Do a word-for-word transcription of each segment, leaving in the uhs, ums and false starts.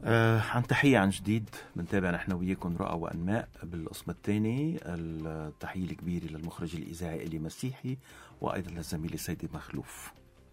آه عن تحية عن جديد بنتابع نحن وياكم رؤى وأنماء بالقسم الثاني. التحية الكبيرة للمخرج الإذاعي إلي مسيحي وأيضا للزميل سيدي مخلوف.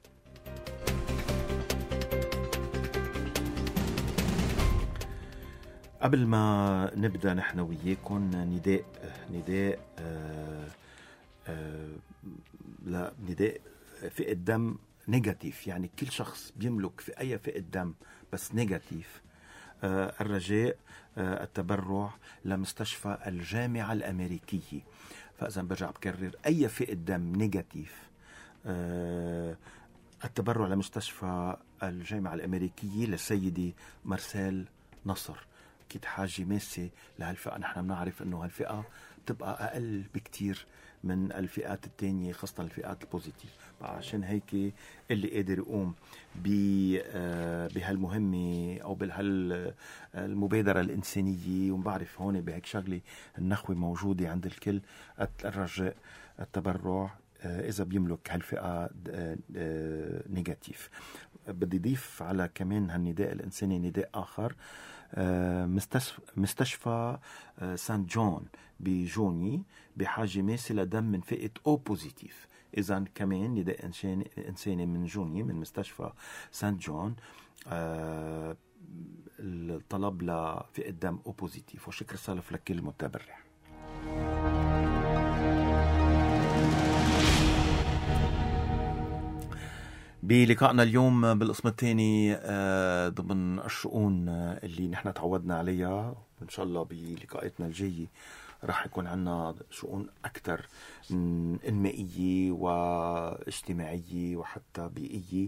قبل ما نبدأ نحن وياكم نداء نداء آه آه لا نداء فئة دم نيجاتيف، يعني كل شخص بيملك في أي فئة دم بس نيجاتيف. آه الرجاء آه التبرع لمستشفى الجامعة الأمريكية. فإذا برجع بكرر أي فئة دم نيجاتيف، آه التبرع لمستشفى الجامعة الأمريكية للسيدة مرسال نصر. أكيد حاجة ماسة لهالفئة. نحن بنعرف أنه هالفئة تبقى أقل بكتير من الفئات التانية، خاصة الفئات البوزيتيف. عشان هيك اللي قادر يقوم بهالمهمة أو بهالمبادرة الإنسانية، وبعرف هون بهيك شغلة النخوة موجودة عند الكل، الرجاء التبرع إذا بيملك هالفئة نيجاتيف. بدي ضيف على كمان هالنداء الإنساني نداء آخر. مستشفى سانت جون بجوني بحاجة ماسة لدم من فئة أو بوزيتيف. إذن كمان نداء إنساني من جوني من مستشفى سانت جون، الطلب لفئة دم أو بوزيتيف. وشكر سالف لكل المتبرع. بلقائنا اليوم بالقسم الثاني ضمن الشؤون اللي نحن تعودنا عليها، وإن شاء الله بلقاءاتنا الجاية راح يكون عنا شؤون أكثر إنمائية واجتماعية وحتى بيئية.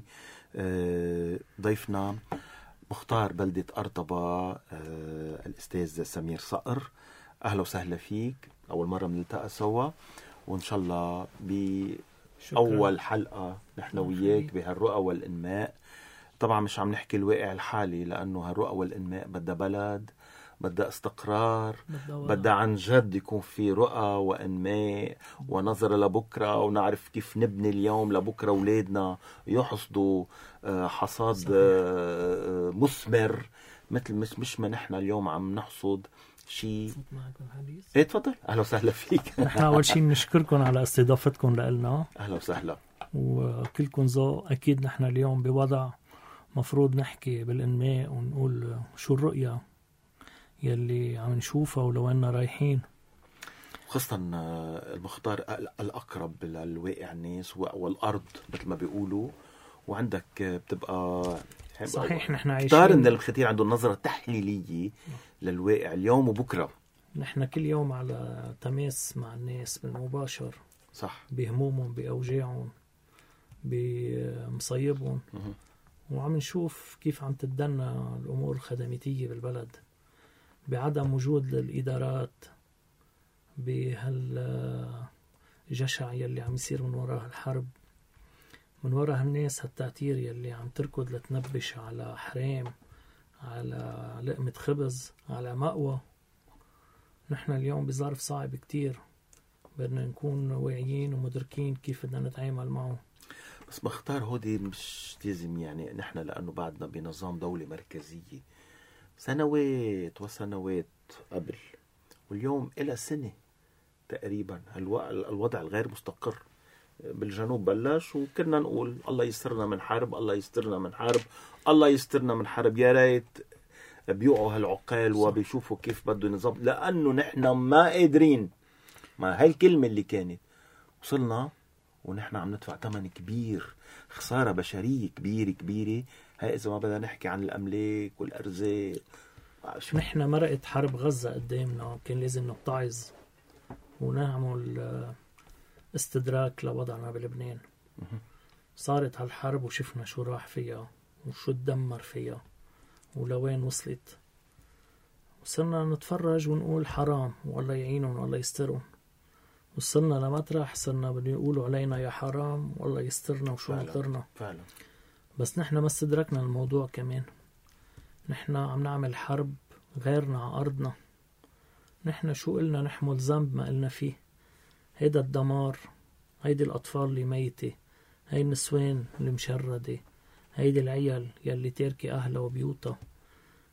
ضيفنا مختار بلدة أرطبة الأستاذ سمير صقر. أهلا وسهلا فيك، أول مرة بنلتقى سوا، وإن شاء الله ب شكرا. أول حلقة نحن وياك بهالرؤى والإنماء. طبعا مش عم نحكي الواقع الحالي، لأنه هالرؤى والإنماء بدها بلد، بدها استقرار، بدها عن جد يكون في رؤى وإنماء ونظرة لبكرة، ونعرف كيف نبني اليوم لبكرة أولادنا يحصدوا حصاد صحيح. مثمر، مثل مش, مش ما نحن اليوم عم نحصد شيء. ايه تفضل. اهلا وسهلا فيك. نحن اول شيء بنشكركم على استضافتكم لنا. اهلا وسهلا. وكلكم ذوق. اكيد نحن اليوم بوضع مفروض نحكي بالانماء ونقول شو الرؤيه يلي عم نشوفها ولوين رايحين، خاصة المختار الأقرب للواقع الناس والأرض مثل ما بيقولوا. وعندك بتبقى صحيح نحن عايشين كتار من الختير عنده النظرة التحليلية للواقع اليوم وبكرة. نحن كل يوم على تماس مع الناس بالمباشر، صح، بهمومهم بأوجاعهم بمصيبهم، وعم نشوف كيف عم تتدنى الأمور الخدماتية بالبلد بعدم وجود للإدارات بهالجشع يلي عم يصير من وراء الحرب، من وراء هالناس هالتعتير يلي عم تركض لتنبش على حرام، على لقمة خبز، على مأوى. نحن اليوم بظرف صعب كتير، بدنا نكون واعيين ومدركين كيف بدنا نتعامل معه. بس مختار هودي مش لازم، يعني نحن لأنه بعدنا بنظام دولة مركزية سنوات وسنوات قبل، واليوم إلى سنة تقريبا الوضع الغير مستقر بالجنوب بلش، وكنا نقول الله يسترنا من حرب، الله يسترنا من حرب، الله يسترنا من حرب. يا ريت بيوعوا هالعقال وبيشوفوا كيف بده نظام، لأنه نحن ما قادرين مع هاي الكلمة اللي كانت. وصلنا ونحن عم ندفع ثمن كبير، خسارة بشرية كبيرة كبيرة. هاي إذا ما بدنا نحكي عن الأملاك والأرزاق. نحن مرقت حرب غزة قدامنا، كان لازم نتعظ ونعمل استدراك لوضعنا بلبنان. صارت هالحرب وشفنا شو راح فيها وشو تدمر فيها ولوين وصلت. وصلنا نتفرج ونقول حرام والله يعينهم والله يسترهم. وصلنا لمطرح صرنا بده يقولوا علينا يا حرام والله يسترنا وشو نطرنا. فعلا. بس نحن ما استدركنا الموضوع كمان. نحن عم نعمل حرب غيرنا على أرضنا. نحن شو قلنا نحمل ذنب ما قلنا فيه. هيدا الدمار، هيدي الأطفال اللي ميتة، هيدي النسوان اللي مشردة، هيدي العيال يلي تاركي أهلها وبيوتها،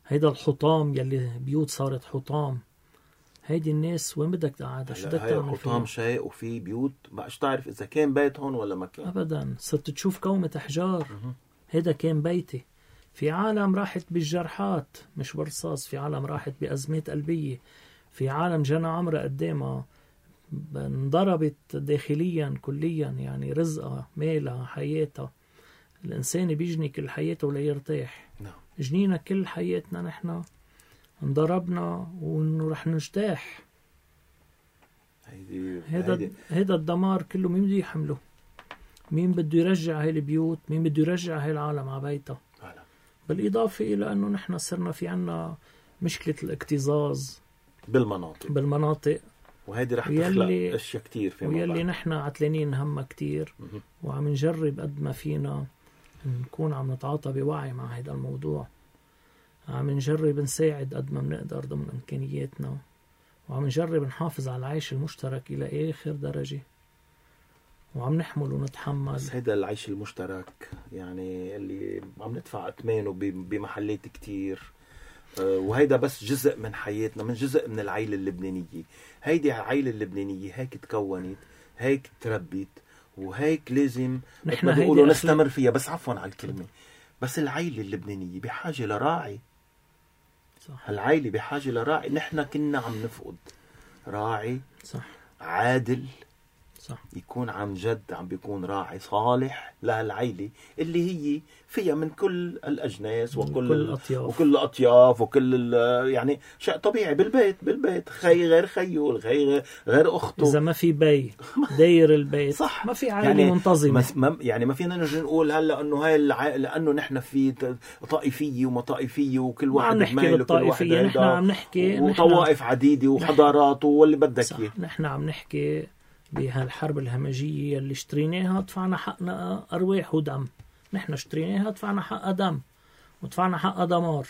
هيدا الحطام يلي بيوت صارت حطام، هيدي الناس وين بدك تقعدها؟ شو بدك تعمل فيها؟ حطام شيء وفي بيوت بقاش تعرف إذا كان بيت هون ولا ما كان أبدا. صرت تشوف كومة أحجار. هيدا كان بيتي. في عالم راحت بالجرحات مش برصاص، في عالم راحت بأزمات قلبية، في عالم جنى عمرها قدامها انضربت داخليا كليا، يعني رزقها مالها حياتها. الإنسان بيجني كل حياته ليرتاح. نعم. جنينا كل حياتنا نحن انضربنا وإنه رح نجتاح. هذا هذا الدمار كله مين بده يحمله؟ مين بده يرجع هاي البيوت؟ مين بده يرجع هاي العالم على بيتها؟ بالإضافة إلى أنه نحن صرنا في عنا مشكلة الاكتظاظ بالمناطق بالمناطق وهيدي رح تخلق أشياء كتير فيما بعد، ويلي نحن عتلانين همها كتير وعم نجرب قد ما فينا نكون عم نتعاطى بوعي مع هذا الموضوع. عم نجرب نساعد قد ما بنقدر ضمن إمكانياتنا، وعم نجرب نحافظ على العيش المشترك إلى آخر درجة، وعم نحمل ونتحمل. بس هيدا العيش المشترك يعني اللي عم ندفع أثمانه بمحلات كتير، وهيدا بس جزء من حياتنا، من جزء من العائلة اللبنانية. هيدي العائلة اللبنانية هيك تكونت، هيك تربيت، وهيك لازم نحن بيقولوا نستمر فيها. بس عفوا على الكلمة، بس العائلة اللبنانية بحاجة لراعي. صح. العائلة بحاجة لراعي. نحن كنا عم نفقد راعي صح عادل، صح. يكون عن جد عم بيكون راعي صالح لهالعائلة اللي هي فيها من كل الأجناس وكل كل الأطياف وكل الأطياف وكل يعني شيء طبيعي. بالبيت بالبيت خي غير خيه، الخي غير أخته. إذا ما في بي داير البيت صح، ما في عائلة يعني منتظمة. ما يعني ما فينا نجي نقول هلا إنه هاي العائلة لأنه نحن في طائفية وما طائفية وكل واحد بميل وكل واحد. نحن عم نحكي وطوائف عديدة وحضارات واللي بدك إياه. نحن عم نحكي بهالحرب الهمجية اللي اشتريناها دفعنا حقنا أرواح ودم. نحن اشتريناها دفعنا حقها دم ودفعنا حقها دمار.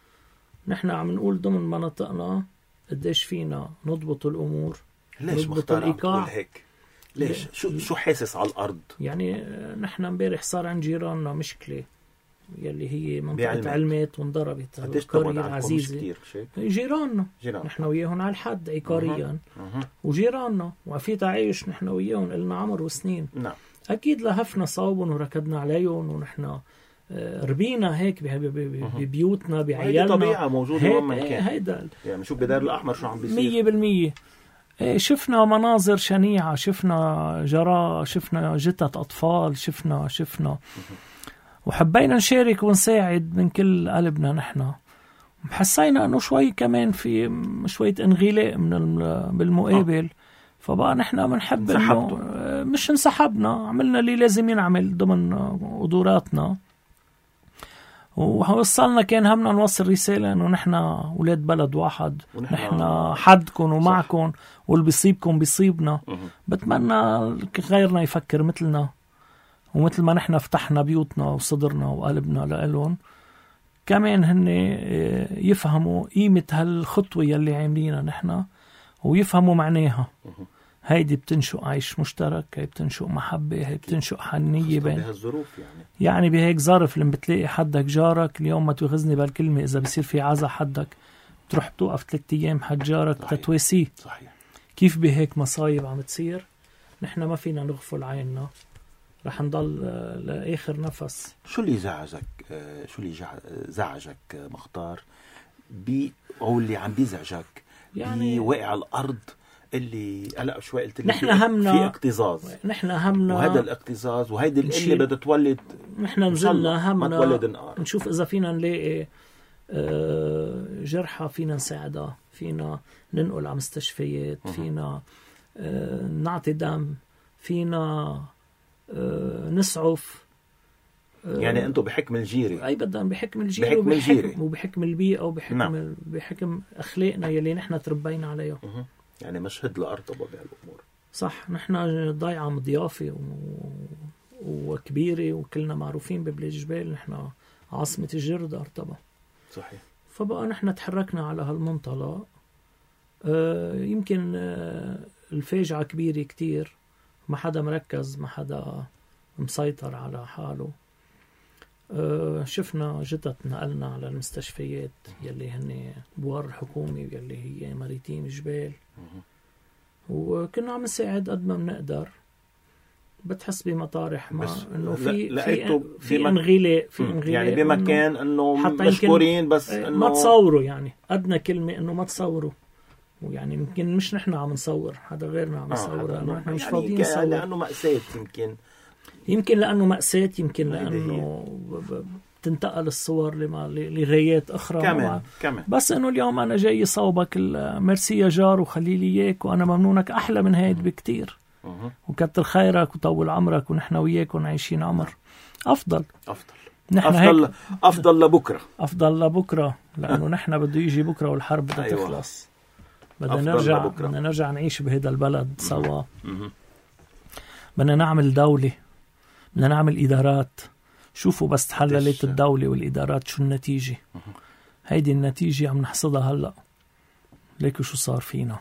نحن عم نقول ضمن مناطقنا قديش فينا نضبط الأمور. ليش مختار عم تقول هيك؟ ليش؟ شو شو حاسس على الأرض؟ يعني نحن امبارح صار عند جيراننا مشكلة يلي هي منطقة علمات وانضربت القرية العزيزة. جيراننا نحن وياهم على الحد عقاريا، وجيراننا وفي تعايش نحن وياهم لنا عمر وسنين. نعم. أكيد لهفنا صوبهم وركضنا عليهم ونحن ربينا هيك ببيوتنا بعيالنا. هيدي طبيعة موجودة وين ما كان. هيدا يعني شوف بدار الأحمر شو عم بيصير. مية بالمية. شفنا مناظر شنيعة، شفنا جراء، شفنا جثث أطفال، شفنا شفنا وحبينا نشارك ونساعد من كل قلبنا. نحن حسينا انه شوي كمان في شوية انغلاق من بالمقابل، فبقى نحن بنحب انه مش انسحبنا، عملنا اللي لازم ينعمل ضمن قدراتنا. ووصلنا كان همنا نوصل رسالة انه نحن ولاد بلد واحد، نحن حدكم ومعكم، واللي بيصيبكم بيصيبنا. بتمنى غيرنا يفكر مثلنا، ومثل ما نحن فتحنا بيوتنا وصدرنا وقلبنا لألون، كمان هن يفهموا قيمة هالخطوة يلي عاملينها نحن ويفهموا معناها. هيدي بتنشئ عيش مشترك، هي بتنشئ محبة، هي بتنشئ حنية بين بهالظروف. يعني يعني بهيك ظرف لما بتلاقي حدك جارك، اليوم ما تغزني بالكلمة، إذا بصير في عزا حدك تروح توقف ثلاثة أيام حد جارك تتواسيه. صحيح. كيف بهيك مصايب عم تصير نحن ما فينا نغفل عيننا، رح نضل لآخر نفس. شو اللي زعجك شو اللي زعجك مختار بي أو اللي عم بيزعجك يعني بواقع الأرض اللي هلا شوي قلت لك نحن همنا في اكتظاظ، نحن همنا وهذا الاكتظاظ وهيدي اللي بدها تولد. نحن نزلنا همنا نشوف إذا فينا نلاقي جرحى فينا نساعدها، فينا ننقل على مستشفيات، فينا نعطي دم، فينا نسعف. يعني انتم بحكم الجيري اي بدنا بحكم الجيري بحكم الجيري وبحكم البيئه وبحكم نعم. بحكم اخلاقنا يلي نحن تربينا عليها. يعني مشهد لأرطبة بهالامور. صح. نحن ضيعه مضيافه و... وكبيره وكلنا معروفين ببلاد جبال، نحن عاصمه الجرد أرطبة. صحيح. فبقى نحن تحركنا على هالمنطلق. آه يمكن آه الفاجعه كبيره كتير، ما حدا مركز، ما حدا مسيطر على حاله. آه شفنا جدت نقلنا على المستشفيات يلي هن بوار الحكومي يلي هي مريتيم جبال، وكنا عم نساعد قد ما بنقدر. بتحس بمطارح ما انه في في في انغلاق في انغلاق يعني بمكان انه مشكورين، بس انه ما تصوروا، يعني ادنى كلمه انه ما تصوروا. ويعني يمكن مش نحن عم نصور، حدا غيرنا عم يصور، لانه آه نحن مش يعني فاضيين نصور، لانه مأساة. يمكن يمكن لانه مأساة، يمكن لانه تنتقل الصور لغايات اخرى كمان كمان. بس انه اليوم انا جاي صوبك ميرسي يا جار وخلي لي اياك وانا ممنونك، احلى من هيك بكتير. وكتر خيرك وطول عمرك ونحن وياكم عايشين عمر افضل افضل افضل افضل لبكره افضل لبكره لانه نحن بده يجي بكره والحرب بدها أيوة. تخلص. بدنا نرجع بدنا نرجع نعيش بهذا البلد سوا. بدنا نعمل دولة، بدنا نعمل إدارات. شوفوا بس تحللت الدولة والإدارات شو النتيجة. هيدي النتيجة عم نحصدها هلأ. ليكوا شو صار فينا،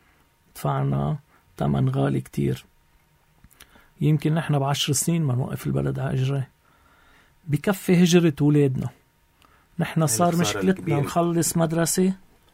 دفعنا ثمن غالي كتير. يمكن نحن بعشر سنين ما نوقف البلد على إجريه. بكفي هجرة أولادنا. نحن صار مشكلتنا نخلص مدرسة،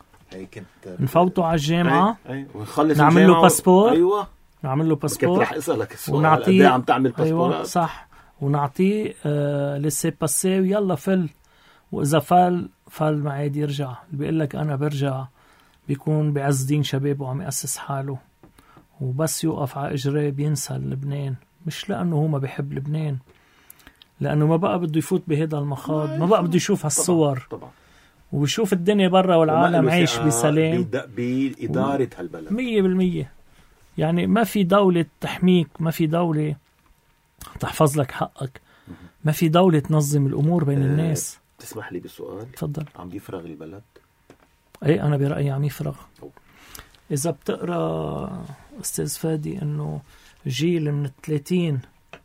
نفوتوا على الجامعة، أي. أي. نعمل له باسبور، أيوة. نعمل له باسبور، رح اسالك السؤال، ونعطيه عم تعمل باسبورات؟ أيوة صح، ونعطيه آه لسي باسي ويلا فل. واذا فل فل ما عاد يرجع. اللي بيقول لك انا برجع بيكون بعز دين شبابه وعم يأسس حاله، وبس يوقف على اجريه بينسى لبنان. مش لانه هو ما بيحب لبنان، لانه ما بقى بده يفوت بهذا المخاض، ما بقى بده يشوف هالصور طبعا. وبيشوف الدنيا برا والعالم عايش بسلام بإدارة و... هالبلد مية بالمية. يعني ما في دولة تحميك، ما في دولة تحفظ لك حقك، ما في دولة تنظم الأمور بين أه الناس. تسمح لي بالسؤال؟ تفضل. عم يفرغ البلد؟ أي أنا برأيي عم يفرغ. أوه. إذا بتقرأ أستاذ فادي أنه جيل من الثلاثين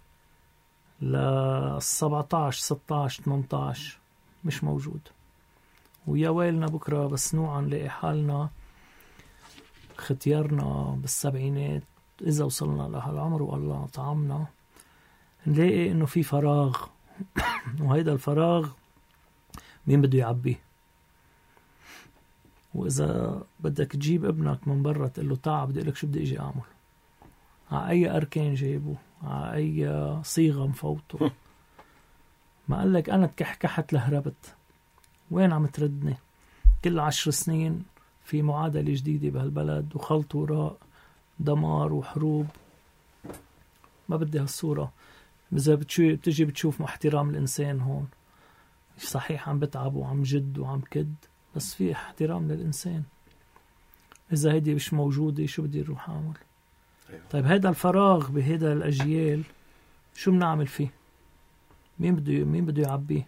للسبعتاش ستاش تمنتاش مش موجود، ويا ويلنا بكرة بس نوعا نلاقي حالنا ختيارنا بالسبعينات إذا وصلنا لهالعمر والله طعمنا، نلاقي إنه في فراغ وهيدا الفراغ مين بده يعبيه؟ وإذا بدك تجيب ابنك من برا تقول له تعا بدي لك شو بدي أجي أعمل، على أي أركان جايبه، على أي صيغة مفوته. ما قال لك أنا تكحكحت لهربت، وين عم تردني؟ كل عشر سنين في معادلة جديدة بهالبلد وخلط وراء دمار وحروب. ما بدي هالصورة. إذا بتجي بتشوف احترام الإنسان هون، صحيح عم بتعب وعم جد وعم كد، بس في احترام للإنسان. إذا هيدي مش موجودة شو بدي أروح أعمل؟ أيوة. طيب هيدا الفراغ بهيدا الأجيال شو بنعمل فيه؟ مين بده مين بده يعبيه؟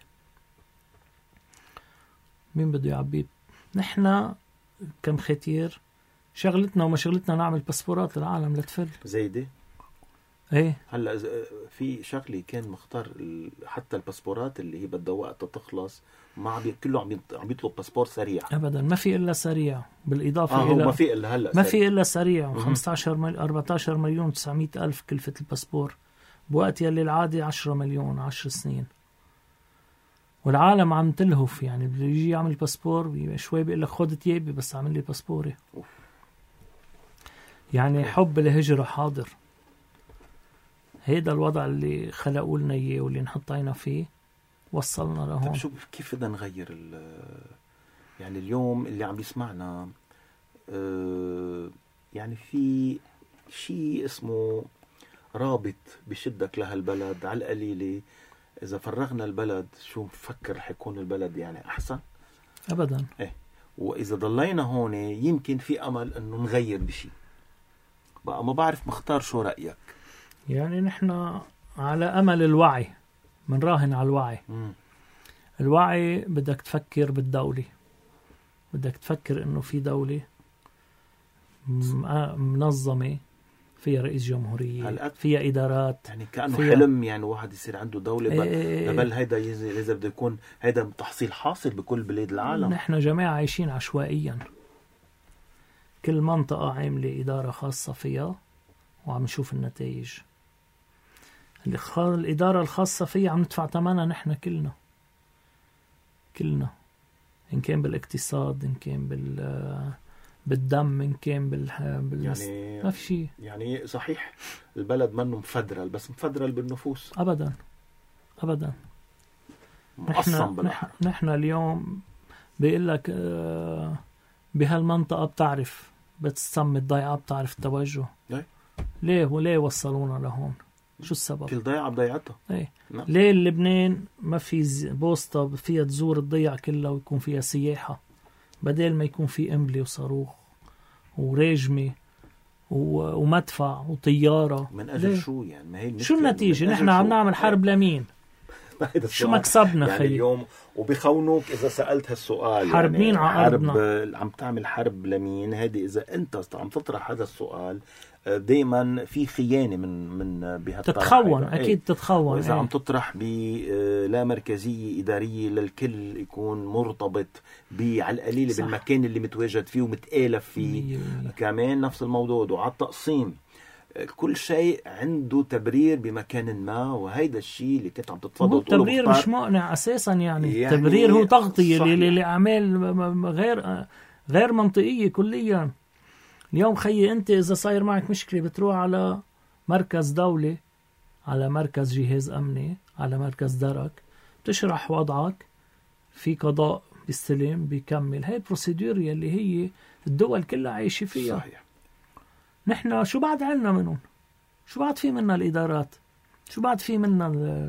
مين بده يعبيه؟ نحن كم ختير شغلتنا وما شغلتنا نعمل باسبورات للعالم لتفل زيدة. ايه هلا في شغله كان مختار حتى الباسبورات اللي هي بدها وقت تخلص، ما عم كله عم عم يطلب باسبور سريع. ابدا ما في الا سريع، بالاضافه آه الى ما في الا هلا ما في الا سريع. خمستاشر مل... أربعتاشر مليون وتسعمية الف كلفه الباسبور، بوقت يلي العادي عشرة مليون عشر سنين. والعالم عم تلهف، يعني بده يجي يعمل باسبور شوي بيقول لك خذ تيابي بس اعمل لي باسبوري. يعني حب الهجرة حاضر. هيدا الوضع اللي خلقوا لنا اياه واللي انحطينا فيه وصلنا لهون. طيب شو كيف بدنا نغير يعني اليوم اللي عم يسمعنا اه يعني في شيء اسمه رابط بشدك لهالبلد على القليلة. إذا فرغنا البلد شو مفكر حيكون البلد يعني أحسن؟ أبدا. إيه. وإذا ضلينا هون يمكن في أمل أنه نغير بشيء. بقى ما بعرف مختار شو رأيك؟ يعني نحن على أمل الوعي، منراهن على الوعي. م. الوعي بدك تفكر بالدولة، بدك تفكر إنه في دولة منظمة فيها رئيس جمهورية، فيها إدارات، يعني كأنه حلم يعني واحد يصير عنده دولة. بل, إيه بل هيدا إذا بده يكون هيدا تحصيل حاصل بكل بلاد العالم. نحن جماعة عايشين عشوائيا، كل منطقة عاملة إدارة خاصة فيها وعم نشوف النتائج. الإدارة الخاصة فيها عم ندفع ثمنها نحن كلنا كلنا، إن كان بالاقتصاد، إن كان بال بالدم، إن كان بال, بال... يعني ما في شيء. يعني صحيح البلد منه مفدرل، بس مفدرل بالنفوس. أبدا أبدا. مقسم نحن, نحن اليوم بيقول لك بهالمنطقة بتعرف بتسمي الضيعة، بتعرف التوجه. أي. ليه وليه وصلونا لهون؟ شو السبب؟ كل ضيعة بضيعتها. ايه. نعم. ليه لبنان ما في بوسطة فيها تزور الضيعة كلها ويكون فيها سياحة، بدل ما يكون في قنبلة وصاروخ ورجمة ومدفع وطيارة؟ من أجل ليه؟ شو يعني؟ ما هي شو النتيجة؟ نحن عم نعمل حرب لمين؟ شو مكسبنا يعني خي؟ اليوم وبيخونوك إذا سألت هالسؤال، حرب مين يعني حرب عم تعمل حرب لمين؟ هذه إذا أنت عم تطرح هذا السؤال دايما في خيانة من من بهالطرح. تتخون أكيد ايه؟ تتخون. وإذا ايه؟ عم تطرح بلا مركزية إدارية للكل يكون مرتبط على القليل بالمكان اللي متواجد فيه ومتآلف فيه، كمان نفس الموضوع وعلى التقسيم. كل شيء عنده تبرير بمكان ما، وهيدا الشيء اللي كنت عم تتفضل تقوله. التبرير مش مقنع أساسا يعني, يعني التبرير هو تغطية لأعمال غير غير منطقية كليا. اليوم خيي أنت إذا صاير معك مشكلة بتروح على مركز دولة، على مركز جهاز أمني، على مركز درك، بتشرح وضعك، في قضاء بيستلم بيكمل. هاي البروسيدور اللي هي الدول كلها عايشة فيها. صحيح. نحن شو بعد عنا منهم؟ شو بعد في منا الإدارات؟ شو بعد في منا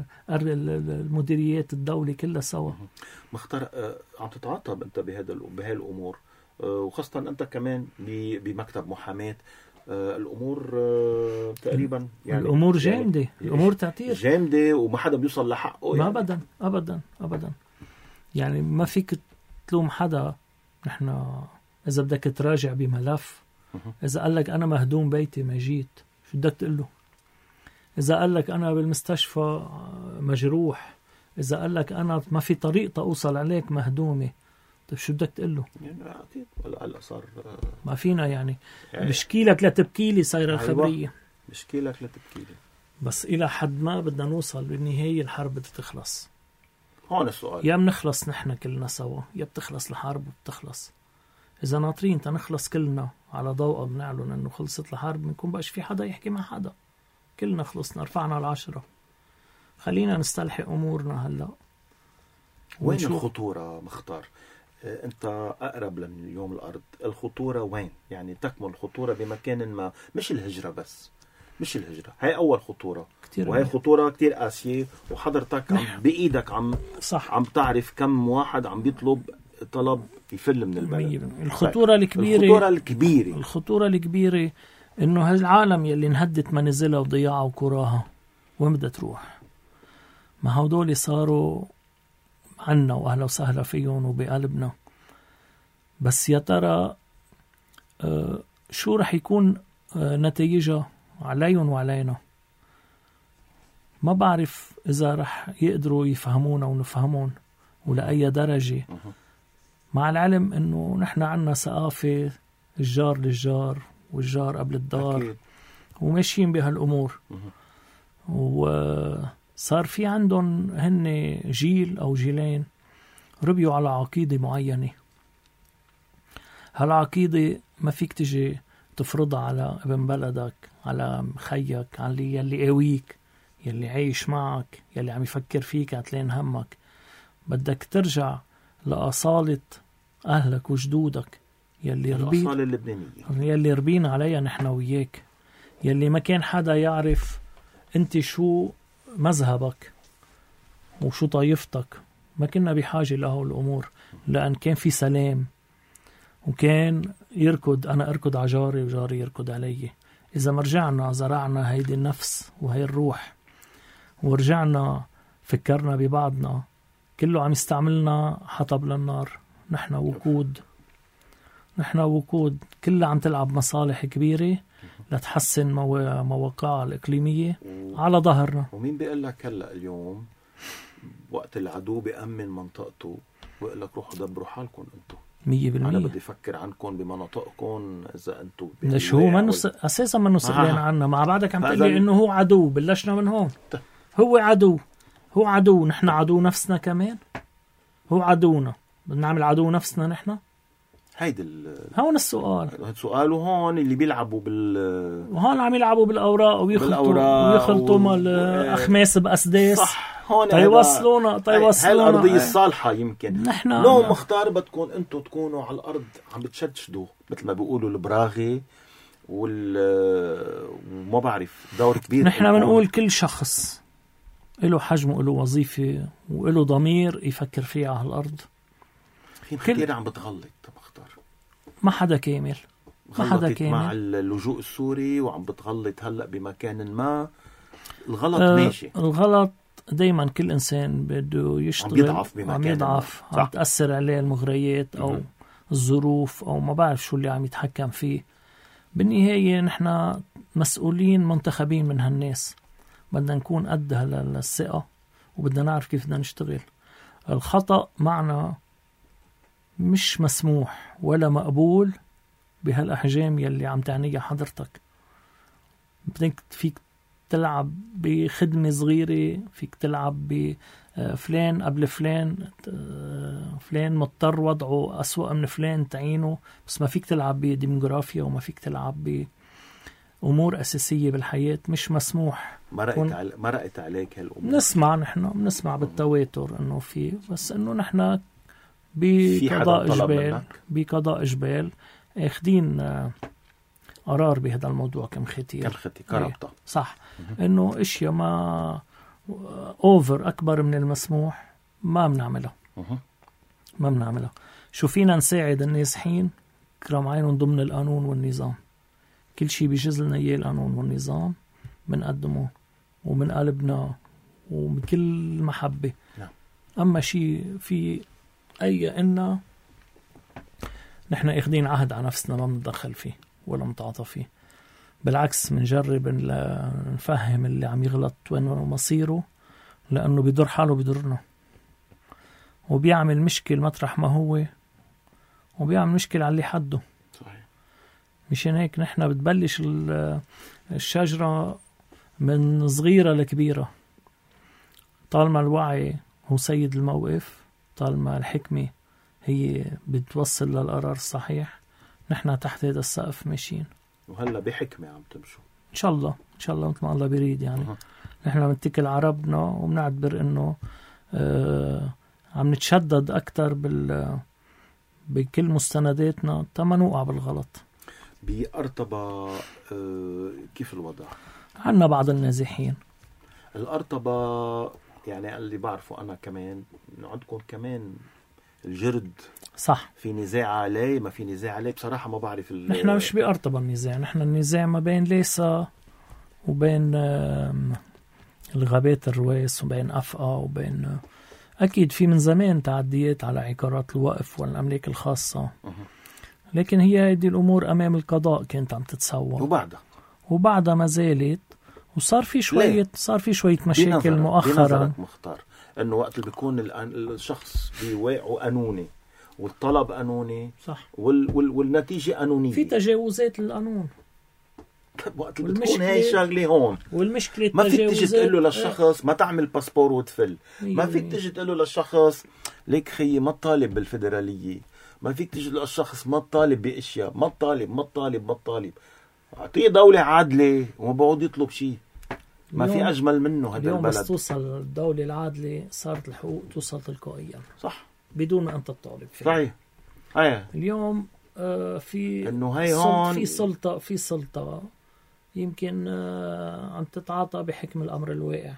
المديريات الدولة كلها سوا؟ مختار عم تتعاطب أنت بهذا بهاي الأمور، وخاصة أنت كمان بمكتب محاماة. الأمور تقريبا يعني الأمور جامدة، يعني الأمور تعتير جامدة وما حدا بيوصل لحقه. يعني. يعني. أبدا أبدا أبدا يعني ما فيك تلوم حدا. نحن إذا بدك تراجع بملف، إذا قال لك أنا مهدوم بيتي ما جيت، شو بدك تقول له؟ إذا قال لك أنا بالمستشفى مجروح، إذا قال لك أنا ما في طريقة أوصل عليك مهدومة، طيب شو بدك تقول له؟ يعني أكيد هلا صار ما فينا يعني, يعني بشكي لك لا تبكي لي صايرة الخبرية، بشكي لك لا تبكي لي. بس إلى حد ما بدنا نوصل بالنهاية الحرب بدها تخلص. هون السؤال، يا بنخلص نحن كلنا سوا، يا بتخلص الحرب وبتخلص. إذا ناطرين تنخلص كلنا على ضوء بنعلن إنه خلصت الحرب، بنكون بقاش في حدا يحكي مع حدا، كلنا خلصنا رفعنا العشرة. خلينا نستلحق أمورنا هلأ. وين الخطورة مختار؟ أنت أقرب لليوم الأرض، الخطورة وين؟ يعني تكمن الخطورة بمكان ما، مش الهجرة بس، مش الهجرة هاي أول خطورة، وهي خطورة كتير قاسية، وحضرتك عم بإيدك عم صح عم تعرف كم واحد عم بيطلب طلب يفل من البلد. الخطورة الكبيرة الخطورة الكبيرة الخطورة الكبيرة إنه هالعالم يلي انهدت منازلها وضياعها وكراها وين بدها تروح؟ ما هودول صاروا عنا وأهلا وسهلا فيهم وبقلبنا، بس يا ترى آه شو رح يكون آه نتيجة عليهم وعلينا؟ ما بعرف إذا رح يقدروا يفهمونا ونفهمون ولأي درجة، مع العلم إنه نحن عنا ثقافة الجار للجار والجار قبل الدار أكيد. وماشيين بهالأمور، وصار في عندهم هن جيل أو جيلين ربيوا على عقيدة معينة. هالعقيدة ما فيك تجي تفرضها على ابن بلدك، على خيك، على يلي قويك، يلي عايش معك، يلي عم يفكر فيك عتلين همك. بدك ترجع لأصالة أهلك وجدودك يلي ربيت، الأصالة اللبنانية يلي ربينا عليها نحن وياك، يلي ما كان حدا يعرف انت شو مذهبك وشو طائفتك. ما كنا بحاجة له الأمور، لأن كان في سلام، وكان يركض أنا أركض على جاري وجاري يركض علي. إذا ما رجعنا زرعنا هيدي النفس وهي الروح، ورجعنا فكرنا ببعضنا، كله عم يستعملنا حطب للنار. نحن وقود، نحن وقود، كلها عم تلعب مصالح كبيرة لتحسن مو... مواقعها الإقليمية و... على ظهرنا. ومين بيقول لك هلأ اليوم وقت العدو بيأمن منطقته ويقول لك روحوا دبروا حالكم انتم؟ مية أنا بالمية. بدي أفكر عنكم بمناطقكم إذا أنتم ليش هو منو س... أساسا منو سألين آه. عنا، مع بعدك عم فإذا- تقلي إنه هو عدو. بلشنا من هون. هو عدو، هو عدو. نحن عدو نفسنا كمان. هو عدونا، بدنا نعمل عدو نفسنا نحن. هيدا ال... هون السؤال. سؤاله هون اللي بيلعبوا بال وهون عم يلعبوا بالأوراق ويخلطوا بالأوراق ويخلطوا و- مال أخماس بأسداس. صح. هون تيوصلونا هاي تيوصلونا الأرضية الصالحة. يمكن نحن لو مختار بدكم أنتوا تكونوا على الأرض عم بتشدشدوا مثل ما بيقولوا البراغي وال وما بعرف دور كبير. نحن بنقول كل شخص له حجمه وله وظيفة وله ضمير يفكر فيها على الأرض. في كثير عم بتغلط مختار. ما حدا كامل. ما حدا غلطت كامل. مع اللجوء السوري وعم بتغلط هلأ بمكان ما. الغلط آه ماشي. الغلط دايما كل إنسان بده يشتغل. عم يضعف بمكان عم يضعف. ما. عم تأثر عليه المغريات أو مم. الظروف أو ما بعرف شو اللي عم يتحكم فيه. بالنهاية نحن مسؤولين منتخبين من هالناس. بدنا نكون قد هالثقة وبدنا نعرف كيف بدنا نشتغل. الخطأ معنا مش مسموح ولا مقبول بهالأحجام يلي عم تعنيها حضرتك. بدك فيك تلعب بخدمة صغيرة، فيك تلعب بفلان قبل فلان، فلان مضطر وضعه أسوأ من فلان تعينه، بس ما فيك تلعب بديموغرافيا وما فيك تلعب بأمور أساسية بالحياة. مش مسموح. مرقت كون... علي... مرقت عليك هالأمور. نسمع نحن بنسمع بالتواتر إنه في، بس إنه نحن في حدا بقضاء طلب جبال منك؟ بقضاء جبال اخدين قرار بهذا الموضوع كم ختير. كم ختي كربطة. صح. انه اشياء ما اوفر اكبر من المسموح ما بنعملها. ما بنعملها. شو فينا نساعد النازحين كرام عينهم ضمن القانون والنظام. كل شيء بيجوز لنا اياه القانون والنظام بنقدمه ومن قلبنا وبكل محبة. نعم. اما شيء في اي إنا نحن اخدين عهد على نفسنا ما بنتدخل فيه ولا متعاطى فيه. بالعكس منجرب نفهم اللي عم يغلط وين مصيره، لأنه بيضر حاله بيضرنا وبيعمل مشكل مطرح ما هو وبيعمل مشكل على اللي حده. صحيح. مشان هيك نحن بتبلش الشجرة من صغيرة لكبيرة. طالما الوعي هو سيد الموقف، طالما الحكمة هي بتوصل للقرار الصحيح، نحن تحت هذا السقف ماشيين. وهلا بحكمة عم تمشوا إن شاء الله. إن شاء الله مثل ما الله بيريد. يعني أه. نحن بنتكل على ربنا وبنعتبر إنه آه عم نتشدد أكتر بال بكل مستنداتنا تما نوقع بالغلط. بأرطبة آه كيف الوضع؟ عنا بعض النازحين. الأرطبة يعني اللي بعرفه أنا كمان عندكم كمان الجرد. صح. في نزاع عليه ما في نزاع عليه بصراحة ما بعرف. نحن مش بأرطبة النزاع. نحن النزاع ما بين ليسا وبين الغابات الرواس وبين أفقا وبين أكيد في من زمان تعديات على عقارات الوقف والأملاك الخاصة. لكن هي هذه الأمور أمام القضاء كانت عم تتسوى وبعدها وبعدها ما زالت وصار في شوية صار في شوية مشاكل بنظرك مؤخرا. بنظرك مختار انه وقت اللي بيكون الشخص بواقعه قانوني والطلب قانوني صح. وال وال والنتيجة قانونية في تجاوزات للقانون. وقت اللي بتكون هاي الشغلة هون والمشكلة ما فيك تيجي تقول له اه. للشخص ما تعمل باسبور وتفل. ما فيك تيجي تقول له للشخص ليك خيي ما تطالب بالفيدرالية. ما فيك تيجي للشخص ما تطالب باشياء. ما تطالب ما تطالب ما تطالب. اعطيه دولة عادلة وما بقعد يطلب شيء. ما في أجمل منه هذا اليوم البلد. بس توصل الدولة العادلة صارت الحقوق توصل تلقائيا. صح. بدون ما أنت تطالب فيها. صحيح. هيا. اليوم آه في إنه هاي هون في سلطة في سلطة يمكن آه عم تتعاطى بحكم الأمر الواقع.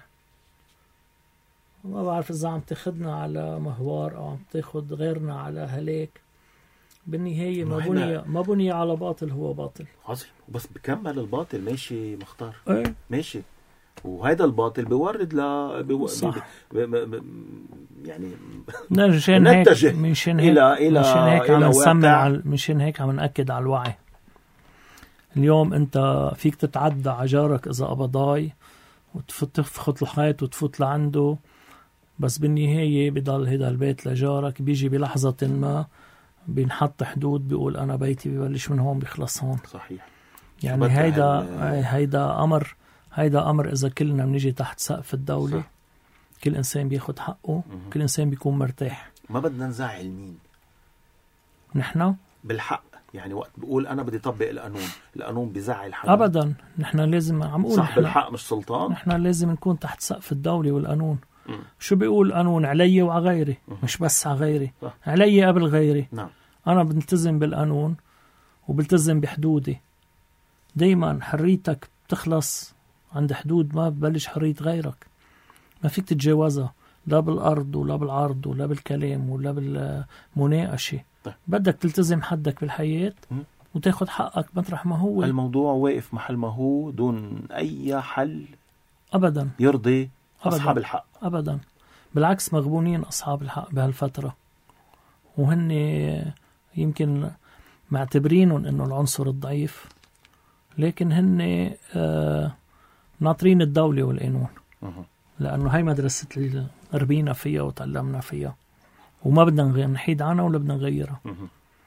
ما بعرف إذا عم تاخدنا على مهوار أو عم تاخد غيرنا على هلاك. بالنهاية ما بني ما بني على باطل هو باطل. عظيم. بس بكمل الباطل ماشي مختار. ايه ماشي. وهذا الباطل بيورد ل بيو... صح. بي... بي... بي... يعني مشان هيك مشان هيك إلى إلى مشان هيك عم نسمع واقع. على مشان هيك عم نأكد على الوعي. اليوم أنت فيك تتعدى على جارك إذا قبضاي وتفخط الحيط وتفوت لعنده، بس بالنهاية بضل هيدا البيت لجارك. بيجي بلحظة ما بينحط حدود، بيقول أنا بيتي ببلش من هون بيخلص هون. صحيح. يعني هيدا هيدا أمر هيدا أمر إذا كلنا بنيجي تحت سقف الدولة صح. كل إنسان بياخد حقه، م- كل إنسان بيكون مرتاح. ما بدنا نزعل مين نحن بالحق. يعني وقت بقول أنا بدي طبق القانون، القانون بيزعل حدا أبدا. نحن لازم عم أقول صاحب الحق مش سلطان. نحن لازم نكون تحت سقف الدولة والقانون. م. شو بيقول قانون؟ علي وعلى غيري، مش بس على غيري، علي قبل غيري. نعم. أنا بنتزم بالقانون وبلتزم بحدودي. دايما حريتك بتخلص عند حدود ما ببلش حرية غيرك. ما فيك تتجاوزها، لا بالأرض ولا بالعرض ولا بالكلام ولا بالمناقشة. طيب. بدك تلتزم حدك بالحياة م. وتاخد حقك مطرح ما هو. الموضوع واقف محل ما هو دون أي حل أبدا يرضي أبداً. أصحاب الحق أبدا. بالعكس مغبونين أصحاب الحق بهالفترة، وهن يمكن معتبرينهم إنه العنصر الضعيف، لكن هن آه ناطرين الدولة والقانون. أه. لأنه هاي مدرسة اللي ربينا فيها وتعلمنا فيها، وما بدنا نحيد عنها ولا بدنا نغيرها. أه.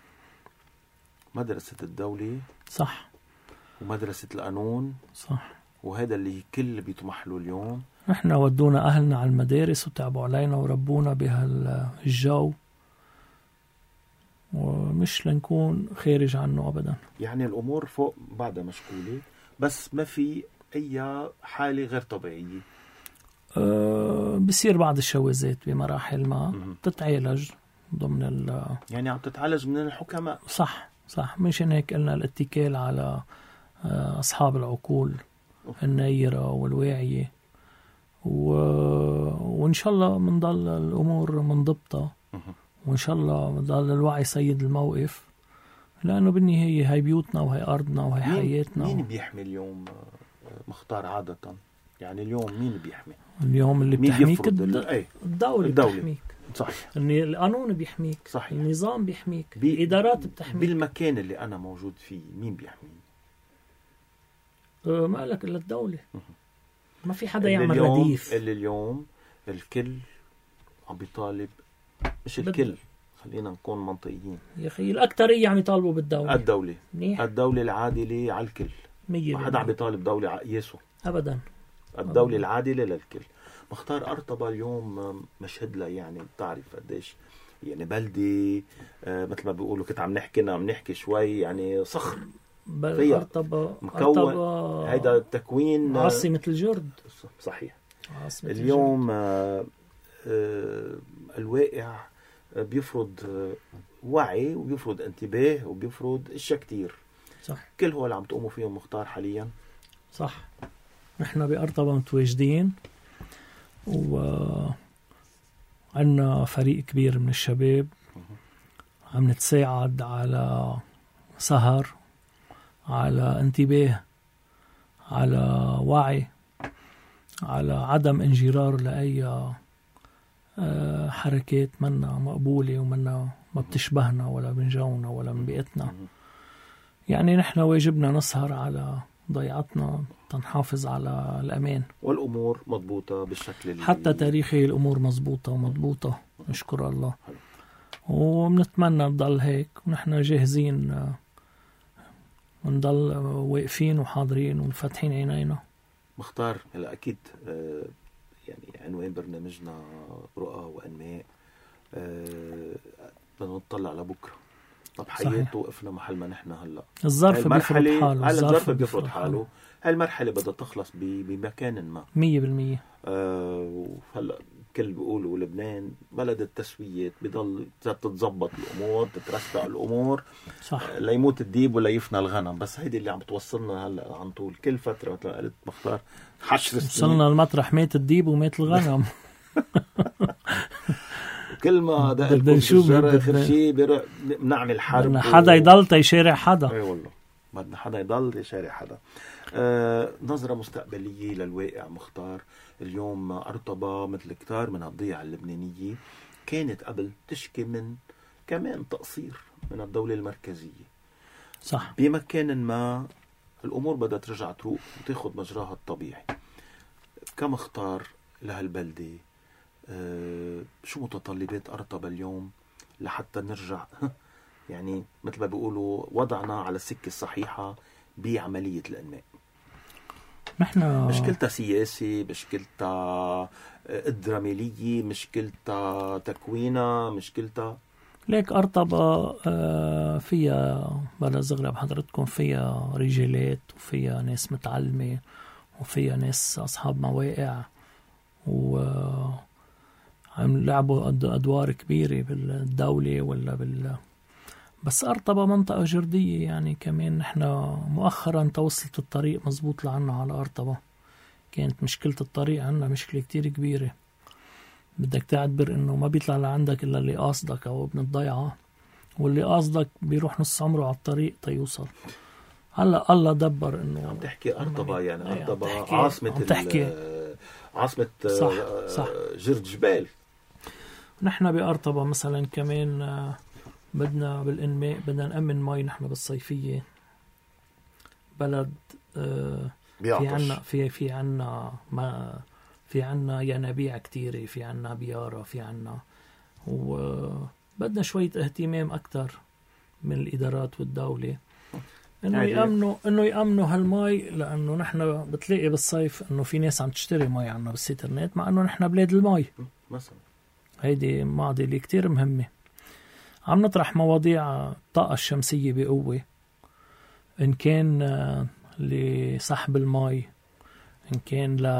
مدرسة الدولة صح، ومدرسة القانون صح، وهذا اللي كل بيطمح له اليوم. نحن ودونا أهلنا على المدارس وتعبوا علينا وربونا بهالجو، ومش لنكون خارج عنه أبدا. يعني الأمور فوق بعدها مشغولة، بس ما في أي حالة غير طبيعية. أه بصير بعض الشواذات بمراحل ما م- تتعالج ضمن ال يعني عم تتعالج من الحكماء. صح صح. مشان هيك قلنا الاتكال على أصحاب العقول النيرة والواعية، و... وإن شاء الله منضل الأمور منضبطة، وإن شاء الله منضل الوعي سيد الموقف، لأنه بالنهاية هاي بيوتنا وهي أرضنا وهي مين حياتنا. مين بيحمي اليوم مختار عادة؟ يعني اليوم مين بيحمي؟ اليوم اللي بتحميك الد... ال... الدولة, الدولة بتحميك. صحيح. القانون بيحميك. صحيح. النظام بيحميك. بي... الإدارات بتحميك. بالمكان اللي أنا موجود فيه مين بيحميني؟ أه ما لك إلا الدولة. ما في حدا يعمل رديف. اللي اليوم الكل عم بيطالب، مش الكل بد... خلينا نكون منطقيين يا أخي، الأكترية عم يطالبوا بالدولة. الدولة منيح. الدولة العادلة على الكل. ما حدا عم يطالب دولة قياسه أبدا. الدولة أبداً. العادلة للكل. مختار أرطبة اليوم مشهد لها، يعني بتعرف قديش يعني بلدي آه مثل ما بيقولوا كنت عم نحكي عم نحكي شوي يعني صخر بل أرطبة مكون. هيدا التكوين عاصمة الجرد. صحيح. عاصمة اليوم آه آه الواقع بيفرض آه وعي وبيفرض انتباه وبيفرض اشياء كتير. صح. كل هو اللي عم تقوموا فيهم مختار حاليا. صح. نحن بأرطبة متواجدين، وعندنا فريق كبير من الشباب عم نتساعد على سهر، على انتباه، على وعي، على عدم انجرار لأي حركات منا مقبولة ومنا ما بتشبهنا ولا من جونا ولا من بيئتنا. يعني نحن واجبنا نسهر على ضيعتنا تنحافظ على الأمان، والأمور مضبوطة بالشكل اللي حتى تاريخي الأمور مضبوطة ومضبوطة نشكر الله، وبنتمنى نضل هيك، ونحن جاهزين ونضل واقفين وحاضرين وفتحين عينينا. مختار هلا أكيد آه يعني عنوان برنامجنا رؤى وأنماء، آه بدنا نطلع لبكرة. طب حياته وقفنا محل ما نحن هلا. الظرف بيفرض حاله. الظرف بيفرض حاله. هالمرحلة بدها تخلص بمكان ما. مية بالمية. آه هلا كل بيقولوا لبنان بلد التسويات، بضل تتظبط الأمور، تترستق الأمور. صح. آه لا يموت الديب ولا يفنى الغنم، بس هيدي اللي عم توصلنا هلا عن طول كل فترة. مثل قلت مختار حشر سنين وصلنا المطرح مات الديب ومات الغنم. كل ما دقت بالجرة آخر شيء بنعمل حرب. بدنا حدا يضل تيشارع حدا. اي والله بدنا حدا يضل يشارع حدا. آه نظرة مستقبلية للواقع مختار. اليوم أرطبة مثل كتار من الضيعة اللبنانية كانت قبل تشكي من كمان تقصير من الدولة المركزية. صح. بمكان ما الأمور بدأت ترجع تروق وتاخد مجراها الطبيعي. كمختار لهالبلدة أه شو متطلبات أرطبة اليوم لحتى نرجع يعني مثل ما بيقولوا وضعنا على السكة الصحيحة بعملية الإنماء. نحن مشكلتها سياسي، مشكلتها قدرة مالية، مشكلتها تكوينها، مشكلتها ليك أرطبة فيها بلا زغرة بحضرتكم، فيها رجالات وفيها ناس متعلمة وفيها ناس أصحاب مواقع وعم لعبوا أدوار كبيرة بالدولة ولا بال بس أرطبة منطقة جردية يعني. كمان نحن مؤخرا توصلت الطريق مزبوط لعنا على أرطبة، كانت مشكلة الطريق عنا مشكلة كتير كبيرة. بدك تعتبر انه ما بيطلع لعندك الا اللي قاصدك او ابن الضيعة، واللي قاصدك بيروح نص عمره على الطريق تيوصل. هلا الله دبر انه عم تحكي أرطبة يعني أرطبة عاصمة عم تحكي عاصمة صح صح جرد جبال. نحن بأرطبة مثلا كمان بدنا بالإنماء بدنا نأمن مي. نحن بالصيفية بلد في عنا في في عنا ما في عنا ينابيع كتيرة، في عنا بيارة، في عنا، وبدنا شوية اهتمام أكتر من الإدارات والدولة إنه يأمنوا إنه يأمنوا هالمي، لأنه نحن بتلاقي بالصيف إنه في ناس عم تشتري مي عنا بالسيترنت مع إنه نحن بلاد المي مثلا. هيدي معضلة كتير مهمة. عم نطرح مواضيع الطاقة الشمسية بقوة، إن كان لسحب المي، إن كان ل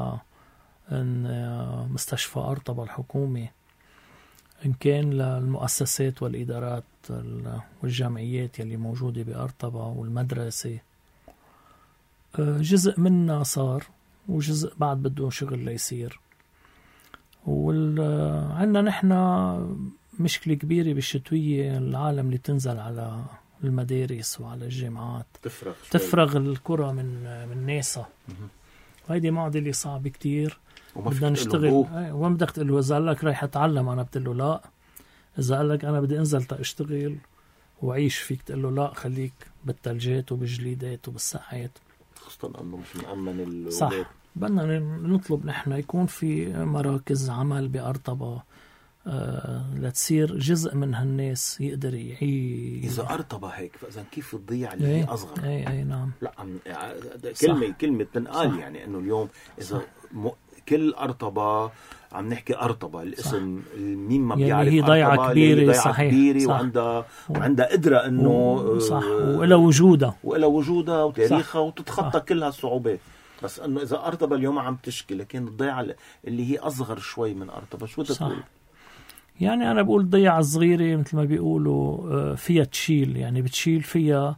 إن مستشفى أرطبة الحكومي، إن كان للمؤسسات والإدارات والجمعيات يلي موجودة بأرطبة والمدرسة. جزء منها صار وجزء بعد بده شغل ليصير. وعندنا نحن مشكلة كبيرة بالشتوية، العالم اللي تنزل على المدارس وعلى الجامعات تفرغ, تفرغ الكرة من من ناسها. هيدي معضلة صعبة كتير. بدنا نشتغل. وين بدك تقول له إذا قال لك رايح أتعلم، أنا بتقول له لا. إذا قال لك أنا بدي أنزل تأشتغل وعيش، فيك تقول له لا، خليك بالثلجات وبالجليدات وبالساعات، خاصة أنه مش مأمن الولاد. صح. بدنا نطلب نحن يكون في مراكز عمل بأرطبة آه لتصير جزء من هالناس يقدر يعيش. إذا أرطبة هيك فإذا كيف تضيع اللي هي أصغر؟ أي أي نعم. لا كلمة صح. كلمة تنقال يعني إنه اليوم إذا م... كل أرطبة عم نحكي أرطبة الاسم مين ما بيعرف يعني هي ضيعة كبيرة، صحيح، كبيرة وعندها وعندها قدرة إنه صح وإلى وجودها وإلى وجودها وتاريخها وتتخطى صح. كل هالصعوبات. بس إنه إذا أرطبة اليوم عم تشكي، لكن الضيعة اللي هي أصغر شوي من أرطبة شو تقول؟ يعني أنا بقول ضيعة صغيرة مثل ما بيقولوا فيها تشيل، يعني بتشيل فيها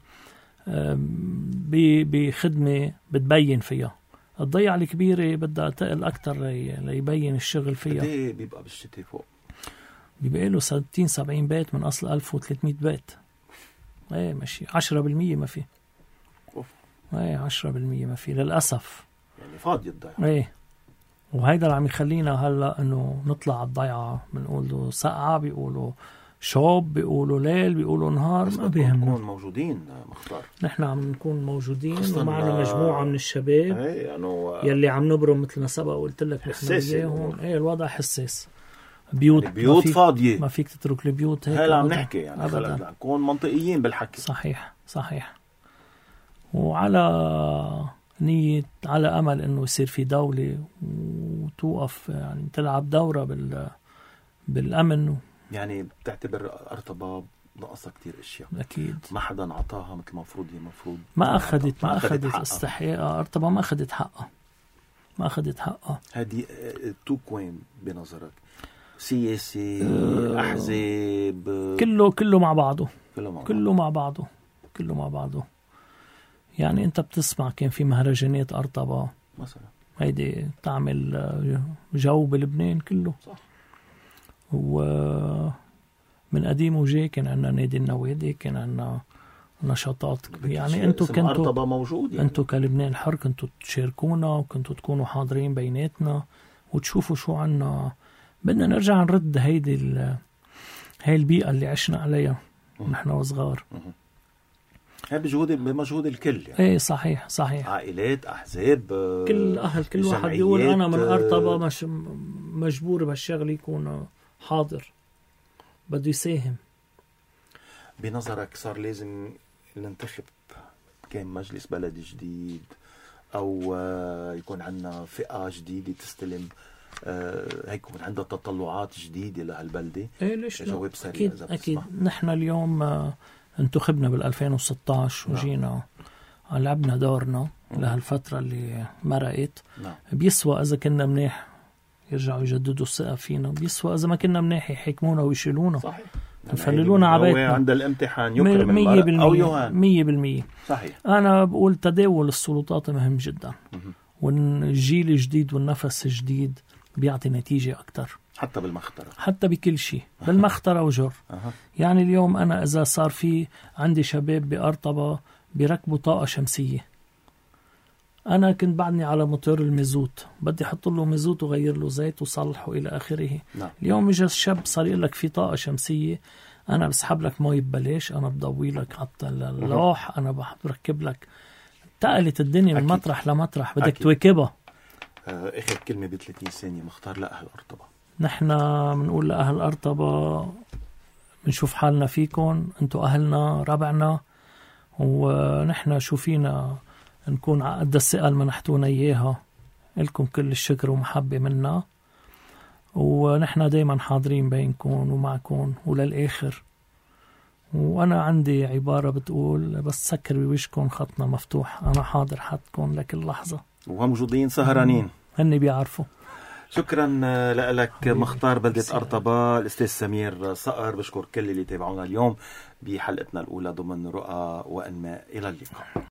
بخدمة بتبين فيها. الضيعة الكبيرة بدها تقل أكتر ليبين الشغل فيها. قديه بيبقى بالشتاء فوق؟ بيبقى له ستين سبعين بيت من أصل ألف وثلاثمية بيت. ايه ماشي عشرة بالمية ما في. أوف. ايه عشرة بالمية ما في للأسف. يعني فاضية الضيعة. ايه وهيدا اللي عم يخلينا هلا انه نطلع على الضيعة. بنقولوا سقعة، بيقولوا شوب، بيقولوا ليل، بيقولوا نهار، ما بيهمنا. نكون موجودين مختار. نحن عم نكون موجودين ومعنا مجموعة من الشباب ايه انه يلي عم نبرم مثل ما سبق قلت لك نحن وياهم. ايه الوضع حساس. بيوت يعني بيوت ما فاضية، ما فيك تترك البيوت هيك. هلا عم نحكي يعني خلينا نكون منطقيين بالحكي. صحيح صحيح. وعلى نية على أمل إنه يصير في دولة وتوقف يعني تلعب دورة بال بالأمن. يعني بتعتبر أرطبة ناقصها كتير أشياء. أكيد ما حدا عطاها مثل ما مفروض هي مفروض ما أخذت ما أخذت استحقاقها. أرطبة ما أخذت حقها ما أخذت حقها. هذه تو كوين بنظرك؟ سياسي أه أحزاب كله كله مع بعضه كله مع, كله مع بعضه كله مع بعضه. يعني أنت بتسمع كان في مهرجانات أرطبة مثلا، هيدي تعمل جو بلبنان كله صح. ومن قديم وجاي كان عندنا نادي النوادي، كان عندنا نشاطات يعني. أنتوا كنتوا موجود يعني. أنتوا كلبنان الحر كنتوا تشاركونا وكنتوا تكونوا حاضرين بيناتنا وتشوفوا شو عنا. بدنا نرجع نرد هيدي هاي البيئة اللي عشنا عليها ونحن وصغار. هي بجهود بمجهود الكل يعني. ايه صحيح صحيح. عائلات، احزاب، كل اهل، كل واحد بيقول انا من أرطبة مش مجبور بهالشغل يكون حاضر، بده يساهم. بنظرك صار لازم ننتخب كان مجلس بلدي جديد أو يكون عندنا فئة جديدة تستلم هيك يكون عندها تطلعات جديدة لهالبلدة؟ إيه ليش لا؟ جواب سريع أكيد إذا أكيد. بتسمح. نحن اليوم انتخبنا بالألفين وستة عشر وجينا نعم. لعبنا دورنا لهالفترة اللي مرقت. نعم. بيسوى إذا كنا منيح يرجعوا يجددوا الثقة فينا، بيسوى إذا ما كنا منيح يحكمونا ويشيلونا. صحيح. يفللونا عبيتنا. عند الامتحان يكرم المرء أو يهان. مية بالمية. صحيح. أنا بقول تداول السلطات مهم جدا، والجيل الجديد والنفس الجديد بيعطي نتيجة أكتر. حتى بالمخطرة. حتى بكل شيء بالمخطرة وجر. يعني اليوم أنا إذا صار في عندي شباب بأرطبة بيركبوا طاقة شمسية، أنا كنت بعدني على موتور المازوت، بدي أحط له مازوت وغير له زيت وصلحه إلى آخره. نعم. اليوم إجا الشاب صار يقول لك في طاقة شمسية، أنا بسحب لك مي ببلاش، أنا بضوي لك حتى اللوح، أنا بركب لك. تقلت الدنيا من مطرح لمطرح، بدك تواكبها. آه آخر كلمة بثلاثين ثانية مختار لأهل أرطبة. نحن بنقول لأهل أرطبة بنشوف حالنا فيكم، أنتوا أهلنا ربعنا، ونحن شو فينا نكون قد الثقة اللي منحتونا إياها. لكم كل الشكر ومحبة منا، ونحن دايما حاضرين بينكم ومعكم وللآخر. وأنا عندي عبارة بتقول بس سكر بوشكم خطنا مفتوح، أنا حاضر حدكم لكل لحظة، وموجودين سهرانين هني بيعرفوا. شكرا لك مختار بلدة أرطبة. الأستاذ سمير صقر. بشكر كل اللي تابعونا اليوم بحلقتنا الأولى ضمن رؤى وأنماء. إلى اللقاء.